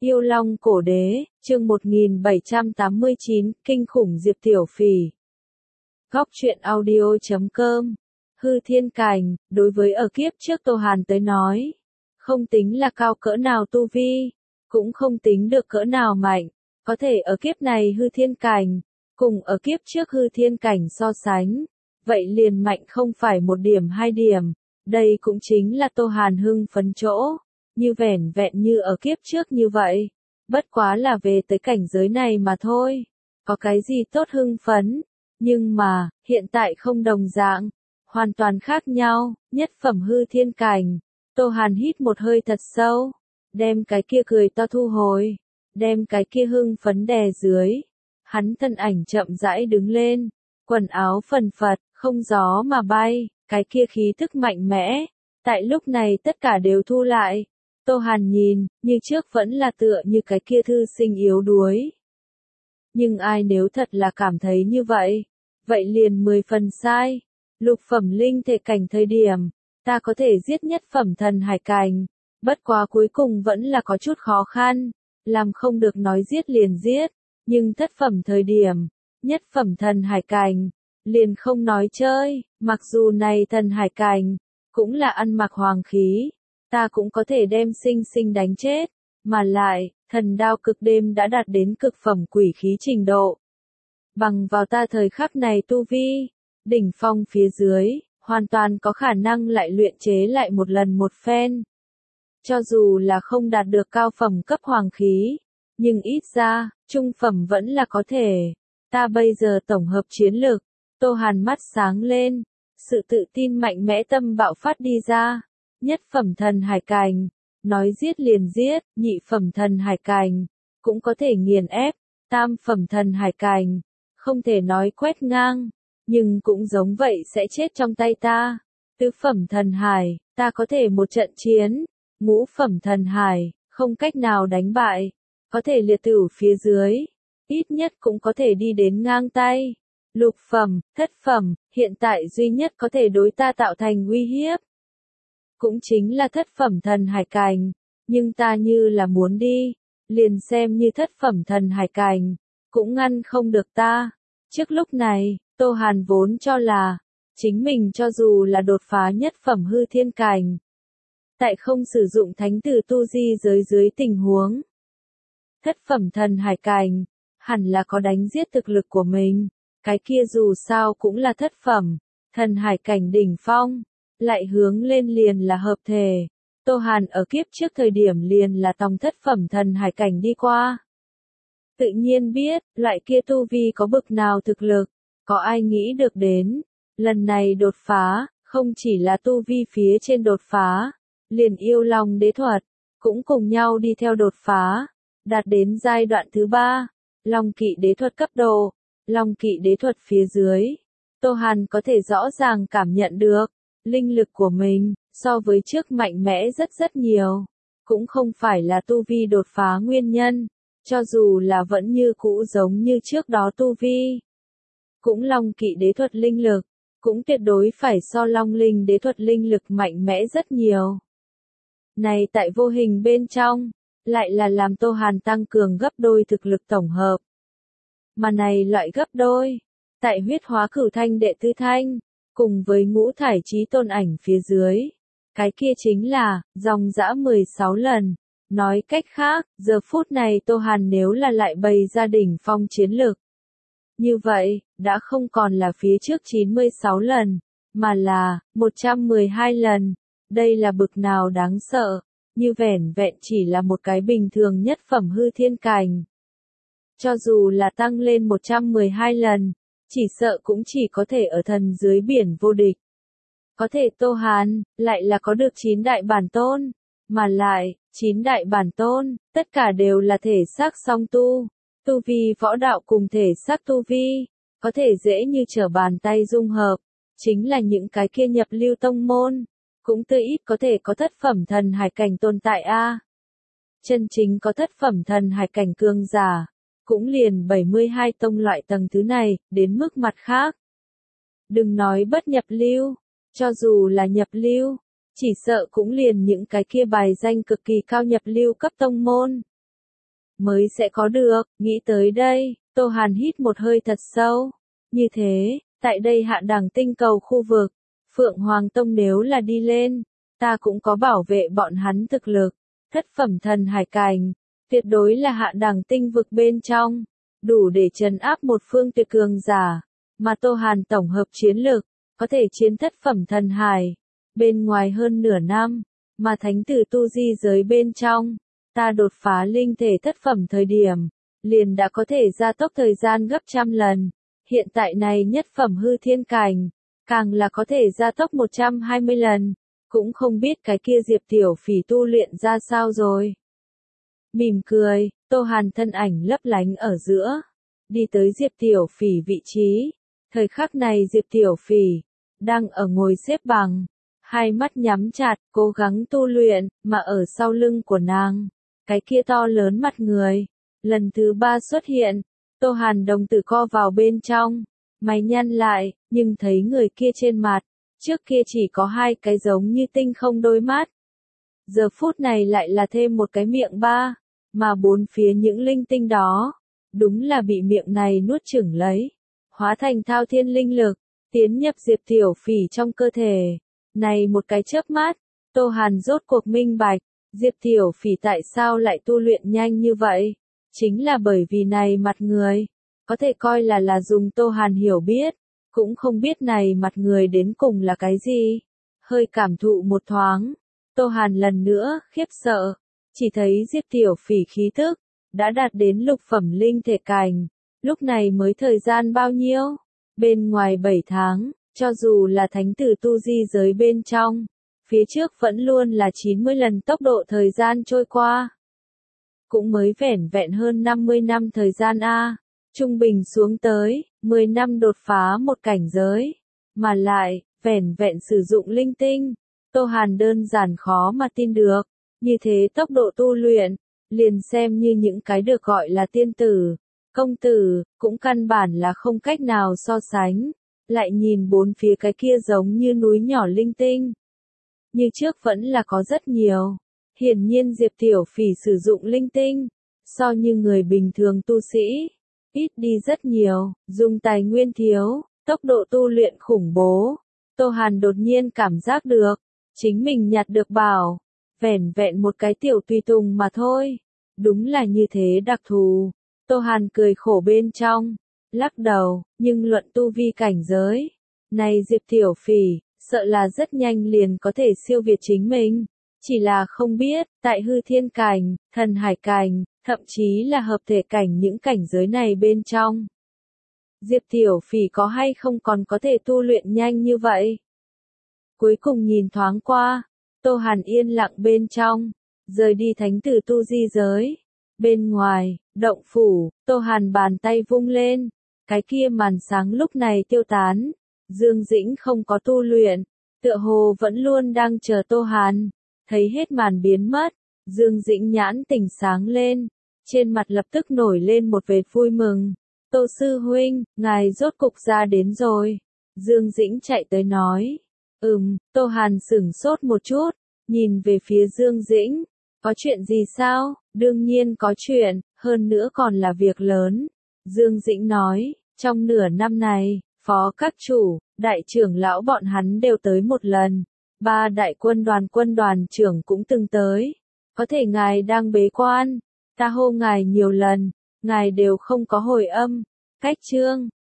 Yêu Long Cổ Đế, chương 1789, Kinh khủng Diệp Tiểu Phỉ. Góc truyện audio.com. Hư Thiên Cảnh, đối với ở kiếp trước Tô Hàn tới nói, không tính là cao cỡ nào tu vi, cũng không tính được cỡ nào mạnh, có thể ở kiếp này Hư Thiên Cảnh, cùng ở kiếp trước Hư Thiên Cảnh so sánh, vậy liền mạnh không phải một điểm hai điểm, đây cũng chính là Tô Hàn hưng phấn chỗ. Như vẻn vẹn như ở kiếp trước như vậy, bất quá là về tới cảnh giới này mà thôi, có cái gì tốt hưng phấn, nhưng mà, hiện tại không đồng dạng, hoàn toàn khác nhau, nhất phẩm Hư Thiên Cảnh, Tô Hàn hít một hơi thật sâu, đem cái kia cười to thu hồi, đem cái kia hưng phấn đè dưới, hắn thân ảnh chậm rãi đứng lên, quần áo phần phật, không gió mà bay, cái kia khí thức mạnh mẽ, tại lúc này tất cả đều thu lại. Tô Hàn nhìn, như trước vẫn là tựa như cái kia thư sinh yếu đuối. Nhưng ai nếu thật là cảm thấy như vậy, vậy liền 10 phần sai. Lục phẩm linh thể cảnh thời điểm, ta có thể giết nhất phẩm thần hải cảnh, bất quá cuối cùng vẫn là có chút khó khăn, làm không được nói giết liền giết, nhưng thất phẩm thời điểm, nhất phẩm thần hải cảnh, liền không nói chơi, mặc dù này thần hải cảnh, cũng là ăn mặc hoàng khí. Ta cũng có thể đem sinh sinh đánh chết, mà lại, thần đao cực đêm đã đạt đến cực phẩm quỷ khí trình độ. Bằng vào ta thời khắc này tu vi, đỉnh phong phía dưới, hoàn toàn có khả năng lại luyện chế lại một lần một phen. Cho dù là không đạt được cao phẩm cấp hoàng khí, nhưng ít ra, trung phẩm vẫn là có thể. Ta bây giờ tổng hợp chiến lược, Tô Hàn mắt sáng lên, sự tự tin mạnh mẽ tâm bạo phát đi ra. Nhất phẩm thần hải cảnh, nói giết liền giết, nhị phẩm thần hải cảnh, cũng có thể nghiền ép, tam phẩm thần hải cảnh, không thể nói quét ngang, nhưng cũng giống vậy sẽ chết trong tay ta. Tứ phẩm thần hải, ta có thể một trận chiến, ngũ phẩm thần hải, không cách nào đánh bại, có thể liệt tử phía dưới, ít nhất cũng có thể đi đến ngang tay. Lục phẩm, thất phẩm, hiện tại duy nhất có thể đối ta tạo thành uy hiếp. Cũng chính là thất phẩm thần hải cảnh, nhưng ta như là muốn đi, liền xem như thất phẩm thần hải cảnh, cũng ngăn không được ta. Trước lúc này, Tô Hàn vốn cho là, chính mình cho dù là đột phá nhất phẩm Hư Thiên Cảnh, tại không sử dụng thánh tử tu di giới dưới tình huống. Thất phẩm thần hải cảnh, hẳn là có đánh giết thực lực của mình, cái kia dù sao cũng là thất phẩm, thần hải cảnh đỉnh phong. Lại hướng lên liền là hợp thể. Tô Hàn ở kiếp trước thời điểm liền là tòng thất phẩm thần hải cảnh đi qua. Tự nhiên biết, loại kia tu vi có bực nào thực lực, có ai nghĩ được đến. Lần này đột phá, không chỉ là tu vi phía trên đột phá, liền yêu long đế thuật, cũng cùng nhau đi theo đột phá, đạt đến giai đoạn thứ 3, long kỵ đế thuật cấp độ, long kỵ đế thuật phía dưới. Tô Hàn có thể rõ ràng cảm nhận được. Linh lực của mình, so với trước mạnh mẽ rất nhiều, cũng không phải là tu vi đột phá nguyên nhân, cho dù là vẫn như cũ giống như trước đó tu vi. Cũng long kỵ đế thuật linh lực, cũng tuyệt đối phải so long linh đế thuật linh lực mạnh mẽ rất nhiều. Này tại vô hình bên trong, lại là làm Tô Hàn tăng cường gấp đôi thực lực tổng hợp. Mà này loại gấp đôi, tại huyết hóa cửu thanh đệ tư thanh, cùng với ngũ thải chí tôn ảnh phía dưới. Cái kia chính là, dòng dã 16 lần. Nói cách khác, giờ phút này Tô Hàn nếu là lại bày ra đỉnh phong chiến lực. Như vậy, đã không còn là phía trước 96 lần, mà là, 112 lần. Đây là bực nào đáng sợ, như vẻn vẹn chỉ là một cái bình thường nhất phẩm Hư Thiên Cảnh. Cho dù là tăng lên 112 lần, chỉ sợ cũng chỉ có thể ở thần dưới biển vô địch. Có thể Tô Hàn, lại là có được 9 đại bản tôn, mà lại, 9 đại bản tôn, tất cả đều là thể xác song tu, tu vi võ đạo cùng thể xác tu vi, có thể dễ như trở bàn tay dung hợp, chính là những cái kia nhập lưu tông môn, cũng tươi ít có thể có thất phẩm thần hải cảnh tồn tại a. Chân chính có thất phẩm thần hải cảnh cương giả. Cũng liền 72 tông loại tầng thứ này, đến mức mặt khác. Đừng nói bất nhập lưu, cho dù là nhập lưu, chỉ sợ cũng liền những cái kia bài danh cực kỳ cao nhập lưu cấp tông môn. mới sẽ có được, nghĩ tới đây, Tô Hàn hít một hơi thật sâu. Như thế, tại đây hạ đẳng tinh cầu khu vực, Phượng Hoàng Tông nếu là đi lên, ta cũng có bảo vệ bọn hắn thực lực, thất phẩm thần hải cảnh, tuyệt đối là hạ đẳng tinh vực bên trong, đủ để trấn áp một phương tuyệt cường giả, mà Tô Hàn tổng hợp chiến lược, có thể chiến thất phẩm thần hải, bên ngoài hơn nửa năm, mà thánh tử tu di giới bên trong, ta đột phá linh thể thất phẩm thời điểm, liền đã có thể gia tốc thời gian gấp trăm lần, hiện tại này nhất phẩm hư thiên cảnh, càng là có thể gia tốc 120 lần, cũng không biết cái kia Diệp Tiểu Phỉ tu luyện ra sao rồi. Mỉm cười, Tô Hàn thân ảnh lấp lánh ở giữa, đi tới Diệp Tiểu Phỉ vị trí, thời khắc này Diệp Tiểu Phỉ, đang ở ngồi xếp bằng, hai mắt nhắm chặt, cố gắng tu luyện, mà ở sau lưng của nàng, cái kia to lớn mặt người, lần thứ 3 xuất hiện, Tô Hàn đồng tử co vào bên trong, mày nhăn lại, nhưng thấy người kia trên mặt, trước kia chỉ có hai cái giống như tinh không đôi mắt. Giờ phút này lại là thêm một cái miệng ba, mà bốn phía những linh tinh đó, đúng là bị miệng này nuốt chửng lấy, hóa thành thao thiên linh lực, tiến nhập Diệp Tiểu Phỉ trong cơ thể. Này một cái chớp mắt, Tô Hàn rốt cuộc minh bạch, Diệp Tiểu Phỉ tại sao lại tu luyện nhanh như vậy? Chính là bởi vì này mặt người, có thể coi là dùng Tô Hàn hiểu biết, cũng không biết này mặt người đến cùng là cái gì. Hơi cảm thụ một thoáng, Tô Hàn lần nữa khiếp sợ, chỉ thấy Diệp Tiểu Phỉ khí tức đã đạt đến lục phẩm linh thể cảnh, lúc này mới thời gian bao nhiêu? Bên ngoài 7 tháng, cho dù là thánh tử tu di giới bên trong, phía trước vẫn luôn là 90 lần tốc độ thời gian trôi qua. Cũng mới vẻn vẹn hơn 50 năm thời gian a, trung bình xuống tới 10 năm đột phá một cảnh giới, mà lại vẻn vẹn sử dụng linh tinh, Tô Hàn đơn giản khó mà tin được, như thế tốc độ tu luyện, liền xem như những cái được gọi là tiên tử, công tử, cũng căn bản là không cách nào so sánh. Lại nhìn bốn phía cái kia giống như núi nhỏ linh tinh. Như trước vẫn là có rất nhiều. Hiển nhiên Diệp Tiểu Phỉ sử dụng linh tinh, so như người bình thường tu sĩ, ít đi rất nhiều, dùng tài nguyên thiếu, tốc độ tu luyện khủng bố. Tô Hàn đột nhiên cảm giác được, chính mình nhặt được bảo, vẻn vẹn một cái tiểu tùy tùng mà thôi. Đúng là như thế đặc thù. Tô Hàn cười khổ bên trong, lắc đầu, nhưng luận tu vi cảnh giới, này Diệp Tiểu Phỉ, sợ là rất nhanh liền có thể siêu việt chính mình. Chỉ là không biết, tại hư thiên cảnh, thần hải cảnh, thậm chí là hợp thể cảnh những cảnh giới này bên trong. Diệp Tiểu Phỉ có hay không còn có thể tu luyện nhanh như vậy? Cuối cùng nhìn thoáng qua, Tô Hàn yên lặng bên trong, rời đi thánh tử tu di giới. Bên ngoài, động phủ, Tô Hàn bàn tay vung lên, cái kia màn sáng lúc này tiêu tán. Dương Dĩnh không có tu luyện, tựa hồ vẫn luôn đang chờ Tô Hàn. Thấy hết màn biến mất, Dương Dĩnh nhãn tỉnh sáng lên, trên mặt lập tức nổi lên một vệt vui mừng. Tô sư huynh, ngài rốt cục ra đến rồi. Dương Dĩnh chạy tới nói. Tô Hàn sửng sốt một chút, nhìn về phía Dương Dĩnh. Có chuyện gì sao? Đương nhiên có chuyện, hơn nữa còn là việc lớn. Dương Dĩnh nói, trong nửa năm này, phó các chủ, đại trưởng lão bọn hắn đều tới một lần. 3 đại quân đoàn trưởng cũng từng tới. Có thể ngài đang bế quan, ta hô ngài nhiều lần, ngài đều không có hồi âm. Cách chương